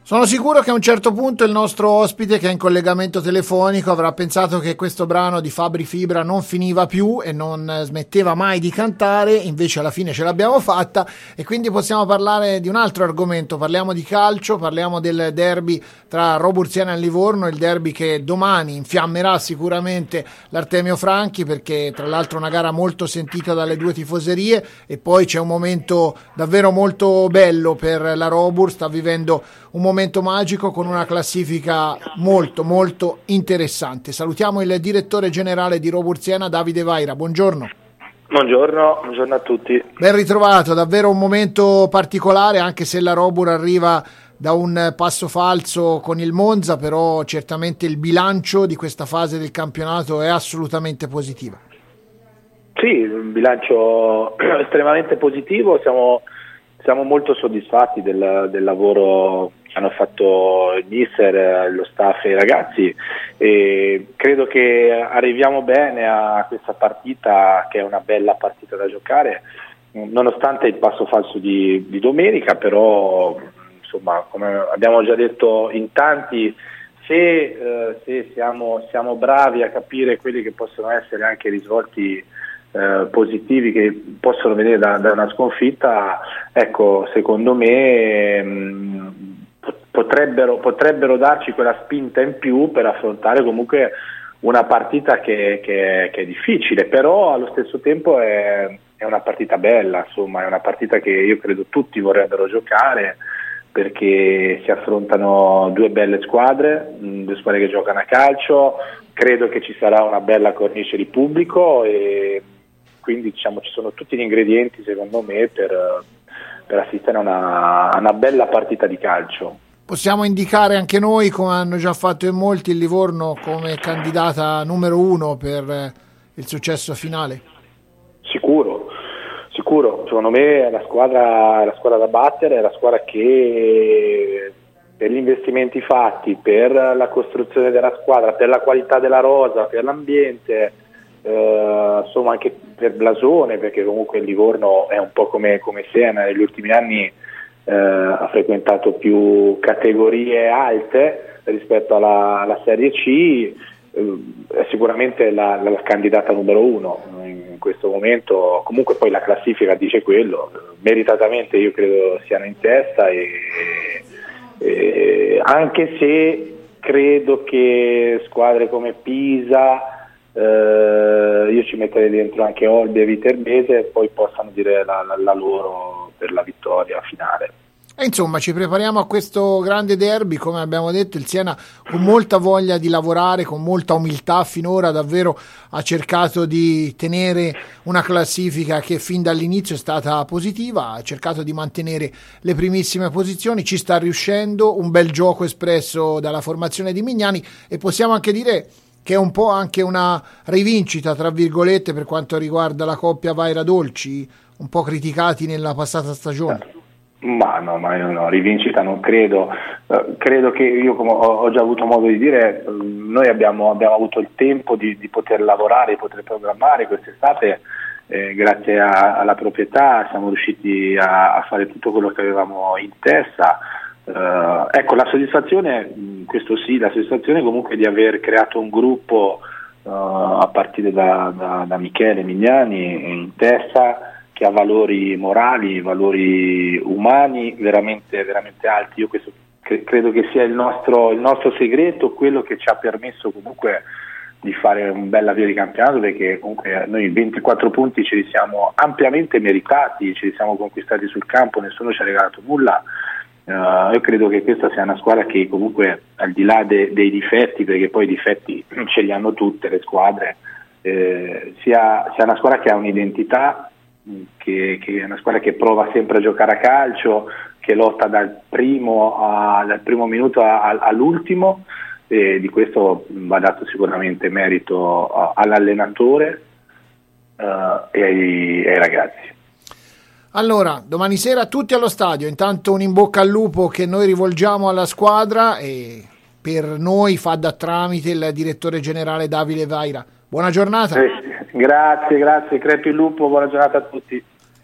Sono sicuro che a un certo punto il nostro ospite, che è in collegamento telefonico, avrà pensato che questo brano di Fabri Fibra non finiva più e non smetteva mai di cantare, invece alla fine ce l'abbiamo fatta e quindi possiamo parlare di un altro argomento. Parliamo di calcio, parliamo del derby tra Roburziana e Livorno, il derby che domani infiammerà sicuramente l'Artemio Franchi, perché tra l'altro è una gara molto sentita dalle due tifoserie e poi c'è un momento davvero molto bello per la Robur, sta vivendo un momento magico con una classifica molto molto interessante. Salutiamo il direttore generale di Roburziana, Davide Vaira. Buongiorno. Buongiorno a tutti. Ben ritrovato, davvero un momento particolare, anche se la Robur arriva da un passo falso con il Monza, però certamente il bilancio di questa fase del campionato è assolutamente positivo. Sì, un bilancio estremamente positivo, siamo molto soddisfatti del lavoro che hanno fatto il mister, lo staff e i ragazzi, e credo che arriviamo bene a questa partita, che è una bella partita da giocare, nonostante il passo falso di domenica. Però insomma, come abbiamo già detto in tanti, se siamo bravi a capire quelli che possono essere anche i risvolti positivi che possono venire da una sconfitta, ecco, secondo me potrebbero darci quella spinta in più per affrontare comunque una partita che è difficile, però allo stesso tempo è una partita bella, insomma, è una partita che io credo tutti vorrebbero giocare, perché si affrontano due belle squadre, due squadre che giocano a calcio. Credo che ci sarà una bella cornice di pubblico e quindi ci sono tutti gli ingredienti, secondo me, per assistere a una bella partita di calcio. Possiamo indicare anche noi, come hanno già fatto in molti, il Livorno come candidata numero 1 per il successo finale? Sicuro, secondo me è la squadra da battere, è la squadra che per gli investimenti fatti, per la costruzione della squadra, per la qualità della rosa, per l'ambiente, insomma anche per blasone, perché comunque il Livorno è un po' come Siena, negli ultimi anni ha frequentato più categorie alte rispetto alla Serie C, è sicuramente la candidata numero 1 in questo momento. Comunque poi la classifica dice quello, meritatamente io credo siano in testa, e anche se credo che squadre come Pisa, io ci metterei dentro anche Olbia e Viterbese, poi possano dire la loro per la vittoria finale. E insomma ci prepariamo a questo grande derby, come abbiamo detto. Il Siena con molta voglia di lavorare, con molta umiltà finora davvero ha cercato di tenere una classifica che fin dall'inizio è stata positiva, ha cercato di mantenere le primissime posizioni, ci sta riuscendo, un bel gioco espresso dalla formazione di Mignani, e possiamo anche dire che è un po' anche una rivincita, tra virgolette, per quanto riguarda la coppia Vaira-Dolci, un po' criticati nella passata stagione. Ma io no, rivincita non credo. Credo che io, come ho già avuto modo di dire, noi abbiamo avuto il tempo di poter lavorare, di poter programmare quest'estate, grazie alla proprietà siamo riusciti a fare tutto quello che avevamo in testa. Ecco, la soddisfazione, questo sì, la soddisfazione comunque di aver creato un gruppo a partire da Michele Mignani in testa, che ha valori morali, valori umani veramente, veramente alti. Io questo credo che sia il nostro segreto, quello che ci ha permesso comunque di fare un bel avvio di campionato, perché comunque noi 24 punti ce li siamo ampiamente meritati, ce li siamo conquistati sul campo, nessuno ci ha regalato nulla. Io credo che questa sia una squadra che comunque, al di là dei difetti, perché poi i difetti ce li hanno tutte le squadre, sia una squadra che ha un'identità, che è una squadra che prova sempre a giocare a calcio, che lotta dal primo minuto all'ultimo, e di questo va dato sicuramente merito all'allenatore e ai ragazzi. Allora, domani sera tutti allo stadio. Intanto un in bocca al lupo che noi rivolgiamo alla squadra, e per noi fa da tramite il direttore generale Davide Vaira. Buona giornata. Grazie, crepi il lupo, buona giornata a tutti.